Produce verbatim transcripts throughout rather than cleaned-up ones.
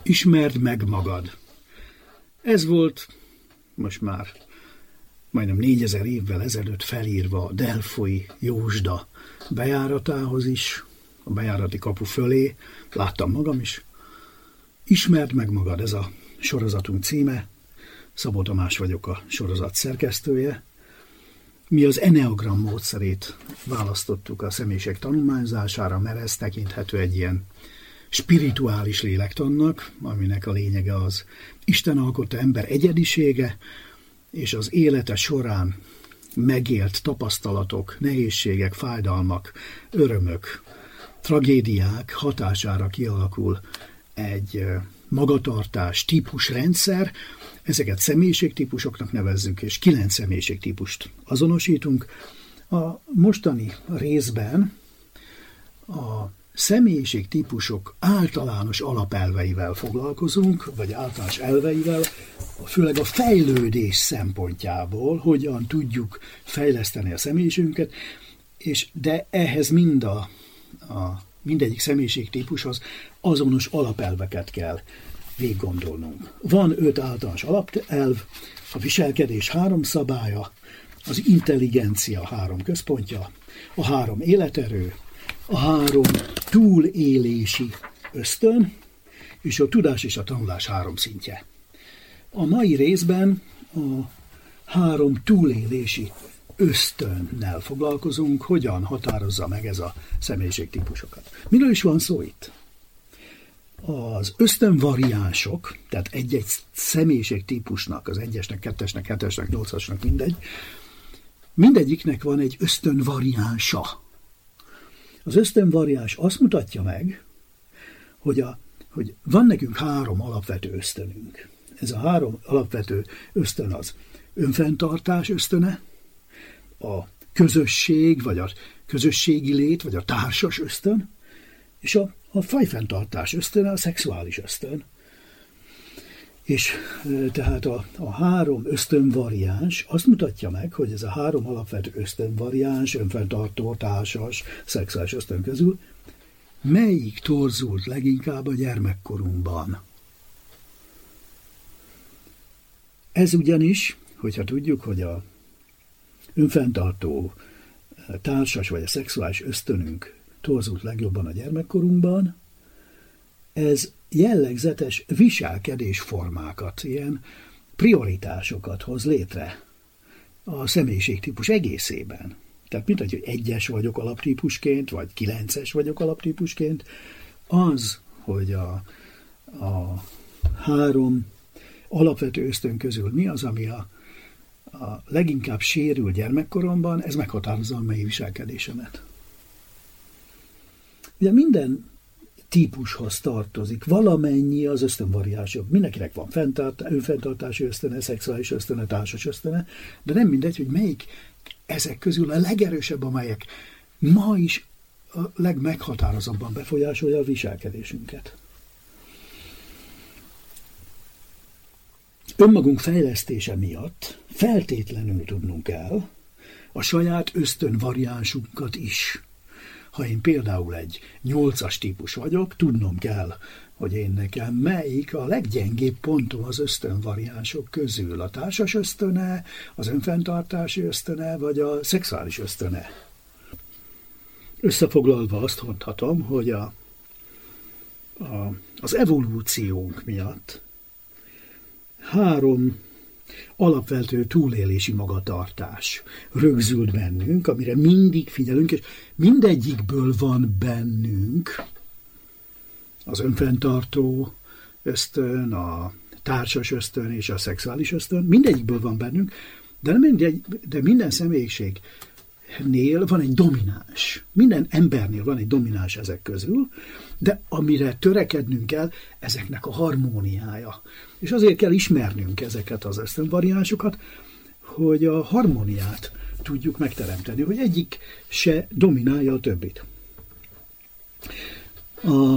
Ismerd meg magad. Ez volt most már majdnem négyezer évvel ezelőtt felírva a Delfoi Jósda bejáratához is, a bejárati kapu fölé, láttam magam is. Ismerd meg magad, ez a sorozatunk címe. Szabó Tamás vagyok, a sorozat szerkesztője. Mi az Enneagram módszerét választottuk a személyiség tanulmányzására, mert ez tekinthető egy ilyen spirituális lélektannak, aminek a lényege az Isten alkotta ember egyedisége, és az élete során megélt tapasztalatok, nehézségek, fájdalmak, örömök, tragédiák hatására kialakul egy magatartás, típusrendszer. Ezeket személyiségtípusoknak nevezzük, és kilenc személyiségtípust azonosítunk. A mostani részben a személyiségtípusok általános alapelveivel foglalkozunk, vagy általános elveivel, főleg a fejlődés szempontjából, hogyan tudjuk fejleszteni a személyiségünket, és de ehhez mind a, a mindegyik személyiségtípushoz azonos alapelveket kell végiggondolnunk. Van öt általános alapelv, a viselkedés három szabálya, az intelligencia három központja, a három életerő, a három túlélési ösztön, és a tudás és a tanulás három szintje. A mai részben a három túlélési ösztönnel foglalkozunk, hogyan határozza meg ez a személyiségtípusokat. Miről is van szó itt? Az ösztönvariánsok, tehát egy-egy személyiségtípusnak, az egyesnek, kettesnek, hetesnek, nyolcasnak, mindegy, mindegyiknek van egy ösztönvariánsa. Az ösztönvariáns azt mutatja meg, hogy, a, hogy van nekünk három alapvető ösztönünk. Ez a három alapvető ösztön az önfenntartás ösztöne, a közösség, vagy a közösségi lét, vagy a társas ösztön, és a, a fajfenntartás ösztöne, a szexuális ösztön. És tehát a, a három ösztönvariáns azt mutatja meg, hogy ez a három alapvető ösztönvariáns, önfenntartó, társas, szexuális ösztön közül melyik torzult leginkább a gyermekkorunkban. Ez ugyanis, hogyha tudjuk, hogy a önfenntartó, társas vagy a szexuális ösztönünk torzult legjobban a gyermekkorunkban, ez jellegzetes viselkedésformákat, ilyen prioritásokat hoz létre a személyiségtípus egészében. Tehát mint hogy egyes vagyok alaptípusként, vagy kilences vagyok alaptípusként, az, hogy a, a három alapvető ösztön közül mi az, ami a, a leginkább sérül gyermekkoromban, ez meghatározza a mely viselkedésemet. Ugye minden típushoz tartozik valamennyi az ösztönvariánsok. Mindenkinek van önfenntartási ösztöne, szexuális ösztöne, társas ösztöne, de nem mindegy, hogy melyik ezek közül a legerősebb, amelyek ma is a legmeghatározóbban befolyásolja a viselkedésünket. Önmagunk fejlesztése miatt feltétlenül tudnunk kell a saját ösztönvariánsunkat is. Ha én például egy nyolcas típus vagyok, tudnom kell, hogy én nekem melyik a leggyengébb pontom az ösztönvariánsok közül. A társas ösztöne, az önfenntartási ösztöne, vagy a szexuális ösztöne. Összefoglalva azt mondhatom, hogy a, a, az evolúciónk miatt három alapvető túlélési magatartás rögzült bennünk, amire mindig figyelünk, és mindegyikből van bennünk az önfenntartó ösztön, a társas ösztön és a szexuális ösztön, mindegyikből van bennünk, de, mindegy, de minden személyiségnél van egy domináns. Minden embernél van egy domináns ezek közül, de amire törekednünk kell, ezeknek a harmóniája. És azért kell ismernünk ezeket az ösztönvariánsokat, hogy a harmóniát tudjuk megteremteni, hogy egyik se dominálja a többit. A,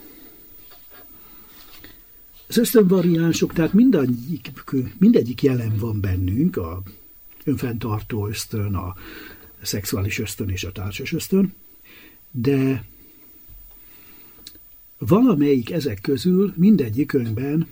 az ösztönvariánsok, tehát mindegyik, mindegyik jelen van bennünk, a önfenntartó ösztön, a szexuális ösztön és a társas ösztön, de Valamelyik ezek közül mindegyikünkben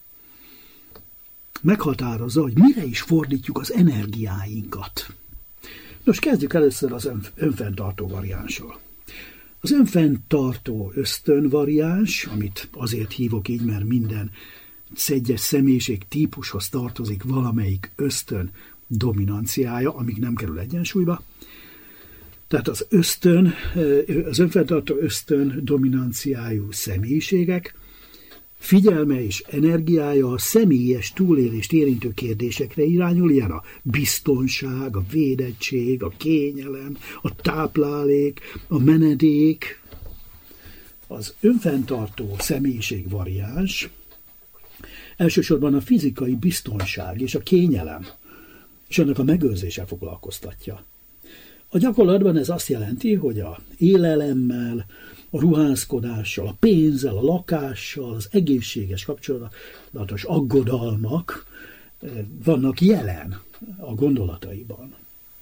meghatározza, hogy mire is fordítjuk az energiáinkat. Nos, kezdjük először az önfenntartó variánssal. Az önfenntartó ösztön variáns, amit azért hívok így, mert minden egyes személyiség típushoz tartozik valamelyik ösztön dominanciája, amíg nem kerül egyensúlyba. Tehát az ösztön, az önfenntartó ösztön dominanciájú személyiségek figyelme és energiája a személyes túlélést érintő kérdésekre irányul, ilyen a biztonság, a védettség, a kényelem, a táplálék, a menedék. Az önfenntartó személyiség variáns elsősorban a fizikai biztonság és a kényelem és annak a megőrzése foglalkoztatja. A gyakorlatban ez azt jelenti, hogy a élelemmel, a ruházkodással, a pénzzel, a lakással, az egészséges kapcsolatos aggodalmak vannak jelen a gondolataiban.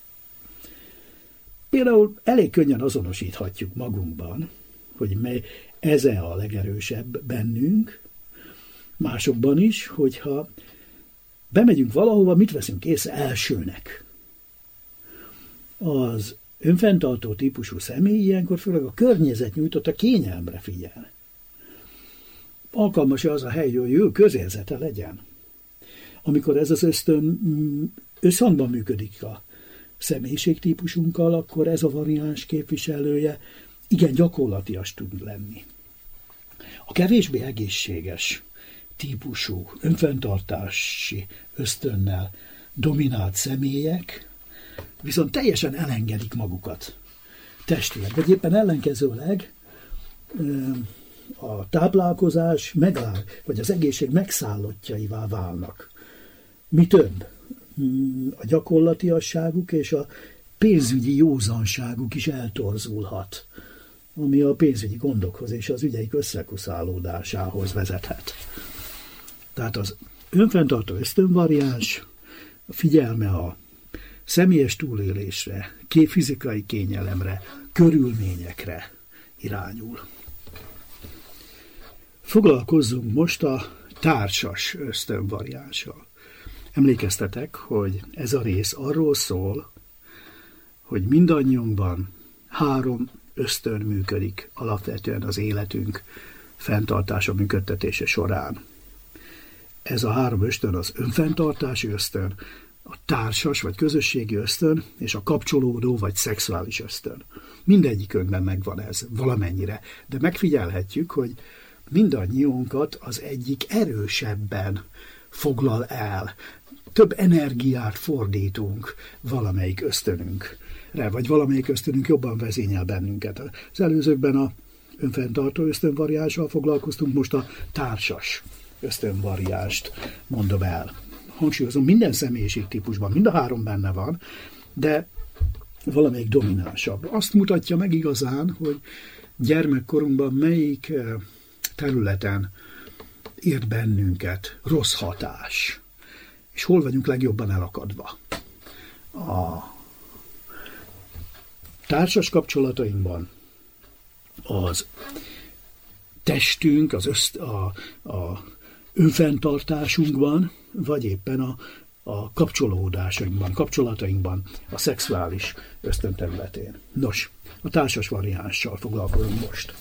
Például elég könnyen azonosíthatjuk magunkban, hogy mely ez a legerősebb bennünk, másokban is, hogyha bemegyünk valahova, mit veszünk észre elsőnek. Az önfenntartó típusú személy ilyenkor főleg a környezet nyújtotta kényelemre figyel. Alkalmas az a hely, hogy jó közérzete legyen. Amikor ez az ösztön összhangban működik a személyiségtípusunkkal, akkor ez a variáns képviselője igen gyakorlatias tud lenni. A kevésbé egészséges típusú önfenntartási ösztönnel dominált személyek viszont teljesen elengedik magukat testileg, vagy éppen ellenkezőleg a táplálkozás megáll, vagy az egészség megszállottjaivá válnak. Mi több, a gyakorlatiasságuk és a pénzügyi józanságuk is eltorzulhat, ami a pénzügyi gondokhoz és az ügyeik összekuszálódásához vezethet. Tehát az önfenntartó ösztönvariáns, a figyelme a személyes túlélésre, fizikai kényelemre, körülményekre irányul. Foglalkozzunk most a társas ösztönvariánssal. Emlékeztetek, hogy ez a rész arról szól, hogy mindannyiunkban három ösztön működik alapvetően az életünk fenntartása, működtetése során. Ez a három ösztön az önfenntartási ösztön, a társas vagy közösségi ösztön, és a kapcsolódó vagy szexuális ösztön. Mindegyikünkben megvan ez, valamennyire, de megfigyelhetjük, hogy mindannyiunkat az egyik erősebben foglal el. Több energiát fordítunk valamelyik ösztönünkre, vagy valamelyik ösztönünk jobban vezényel bennünket. Az előzőkben a önfenntartó ösztönvariánssal foglalkoztunk, most a társas ösztönvariánst mondom el. Hangsúlyozom, minden személyiségtípusban, mind a három benne van, de valamelyik dominánsabb. Azt mutatja meg igazán, hogy gyermekkorunkban melyik területen ért bennünket rossz hatás, és hol vagyunk legjobban elakadva. A társas kapcsolatainkban az testünk, az öszt, a, a önfenntartásunkban, vagy éppen a, a kapcsolódásainkban, kapcsolatainkban, a szexuális ösztönterületén. Nos, a társas variánssal foglalkozunk most.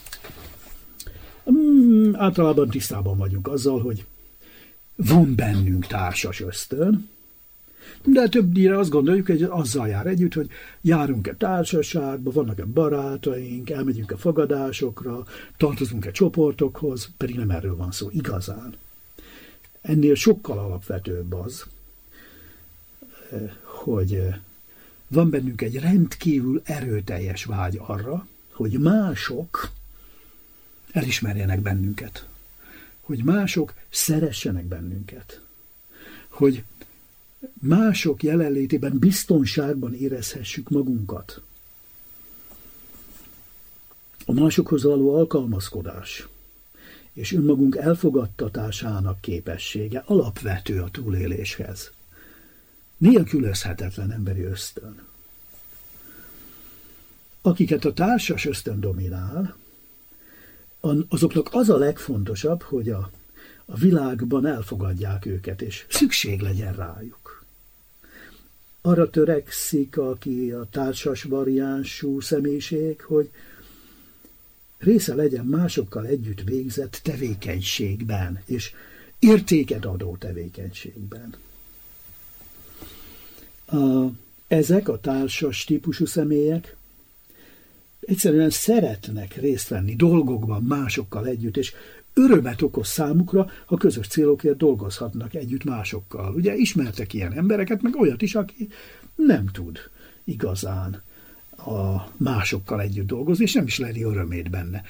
Hmm, általában tisztában vagyunk azzal, hogy van bennünk társas ösztön, de többnyire azt gondoljuk, hogy azzal jár együtt, hogy járunk-e társaságba, vannak-e barátaink, elmegyünk-e fogadásokra, tartozunk-e csoportokhoz, pedig nem erről van szó igazán. Ennél sokkal alapvetőbb az, hogy van bennünk egy rendkívül erőteljes vágy arra, hogy mások elismerjenek bennünket, hogy mások szeressenek bennünket, hogy mások jelenlétében biztonságban érezhessük magunkat. A másokhoz való alkalmazkodás és önmagunk elfogadtatásának képessége alapvető a túléléshez. Nélkülözhetetlen emberi ösztön. Akiket a társas ösztön dominál, azoknak az a legfontosabb, hogy a, a világban elfogadják őket, és szükség legyen rájuk. Arra törekszik, aki a társas variánsú személyiség, hogy része legyen másokkal együtt végzett tevékenységben, és értéket adó tevékenységben. A, ezek a társas típusú személyek egyszerűen szeretnek részt venni dolgokban másokkal együtt, és örömet okoz számukra, ha közös célokért dolgozhatnak együtt másokkal. Ugye ismertek ilyen embereket, meg olyat is, aki nem tud igazán a másokkal együtt dolgozni, és nem is leli örömét benne.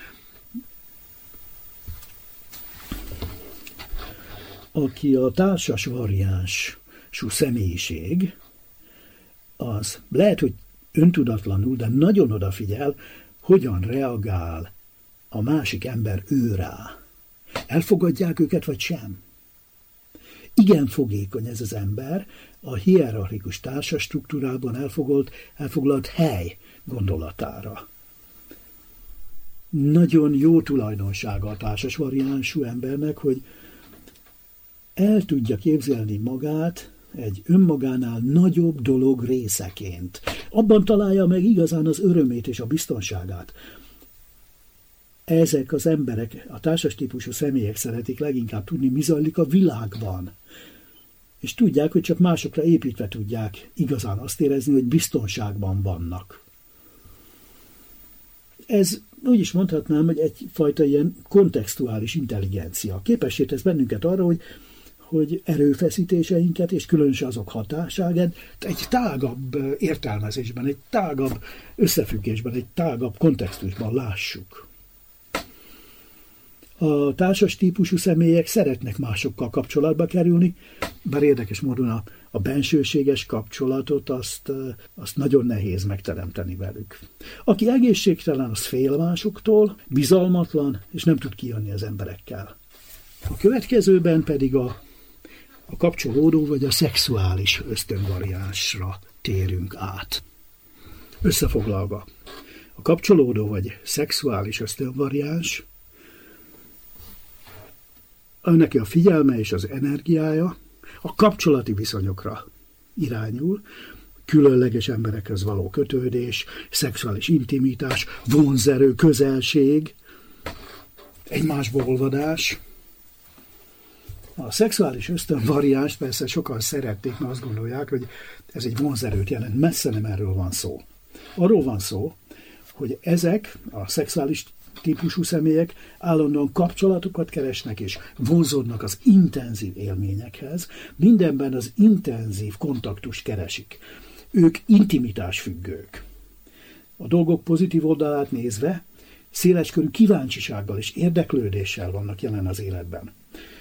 Aki a társas variánsú személyiség, az lehet, hogy öntudatlanul, de nagyon odafigyel, hogyan reagál a másik ember ő rá. Elfogadják őket, vagy sem? Igen fogékony ez az ember a hierarchikus társas struktúrában elfoglalt, elfoglalt hely gondolatára. Nagyon jó tulajdonsága a társas variánsú embernek, hogy el tudja képzelni magát egy önmagánál nagyobb dolog részeként. Abban találja meg igazán az örömét és a biztonságát. Ezek az emberek, a társas típusú személyek szeretik leginkább tudni, mi zajlik a világban. És tudják, hogy csak másokra építve tudják igazán azt érezni, hogy biztonságban vannak. Ez úgy is mondhatnám, hogy egyfajta ilyen kontextuális intelligencia. Képessé tesz bennünket arra, hogy hogy erőfeszítéseinket, és különösen azok hatásságát egy tágabb értelmezésben, egy tágabb összefüggésben, egy tágabb kontextusban lássuk. A társas típusú személyek szeretnek másokkal kapcsolatba kerülni, bár érdekes módon a, a bensőséges kapcsolatot azt, azt nagyon nehéz megteremteni velük. Aki egészségtelen, az fél másoktól, bizalmatlan, és nem tud kijönni az emberekkel. A következőben pedig a A kapcsolódó vagy a szexuális ösztönvariánsra térünk át. Összefoglalva, a kapcsolódó vagy szexuális ösztönvariáns, neki a figyelme és az energiája a kapcsolati viszonyokra irányul, különleges emberekhez való kötődés, szexuális intimitás, vonzerő, közelség, egymásba olvadás. A szexuális ösztönvariáns persze sokan szerették, mert azt gondolják, hogy ez egy vonzerőt jelent. Messze nem erről van szó. Arról van szó, hogy ezek a szexuális típusú személyek állandóan kapcsolatokat keresnek és vonzódnak az intenzív élményekhez. Mindenben az intenzív kontaktust keresik. Ők intimitás függők. A dolgok pozitív oldalát nézve széleskörű kíváncsisággal és érdeklődéssel vannak jelen az életben.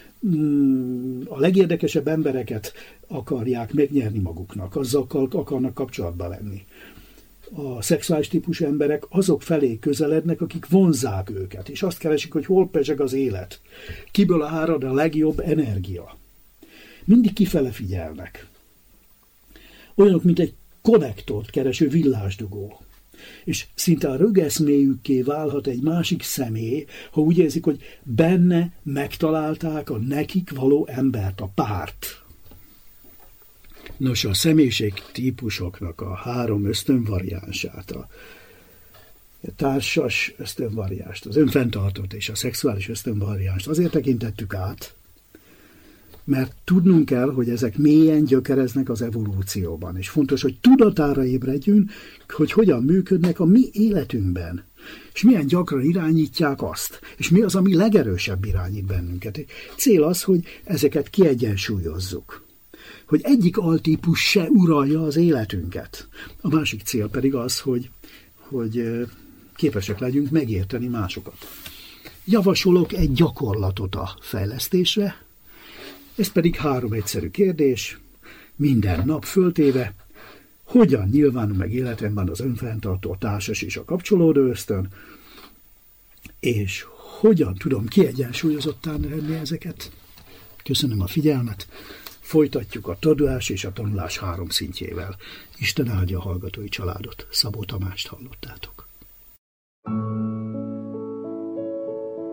A legérdekesebb embereket akarják megnyerni maguknak, azzal akarnak kapcsolatba lenni. A szexuális típusú emberek azok felé közelednek, akik vonzzák őket, és azt keresik, hogy hol pezseg az élet, kiből árad a legjobb energia. Mindig kifele figyelnek. Olyanok, mint egy konnektort kereső villásdugó. És szinte a rögeszméjükké válhat egy másik személy, ha úgy érzik, hogy benne megtalálták a nekik való embert, a párt. Nos, a személyiség típusoknak a három ösztönvariánsát, a társas ösztönvariánst, az önfenntartott és a szexuális ösztönvariánst azért tekintettük át, mert tudnunk kell, hogy ezek mélyen gyökereznek az evolúcióban, és fontos, hogy tudatára ébredjünk, hogy hogyan működnek a mi életünkben, és milyen gyakran irányítják azt, és mi az, ami legerősebb irányít bennünket. Cél az, hogy ezeket kiegyensúlyozzuk, hogy egyik altípus se uralja az életünket. A másik cél pedig az, hogy, hogy képesek legyünk megérteni másokat. Javasolok egy gyakorlatot a fejlesztésre, ez pedig három egyszerű kérdés, minden nap föltéve, hogyan nyilvánul meg életemben az önfenntartó, társas és a kapcsolódó ösztön, és hogyan tudom kiegyensúlyozottán lenni ezeket. Köszönöm a figyelmet, folytatjuk a tudás és a tanulás három szintjével. Isten áldja a hallgatói családot. Szabó Tamást hallottátok.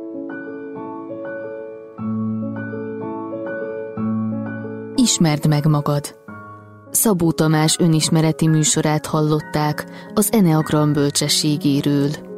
Ismerd meg magad. Szabó Tamás önismereti műsorát hallották az Eneagram bölcsességéről.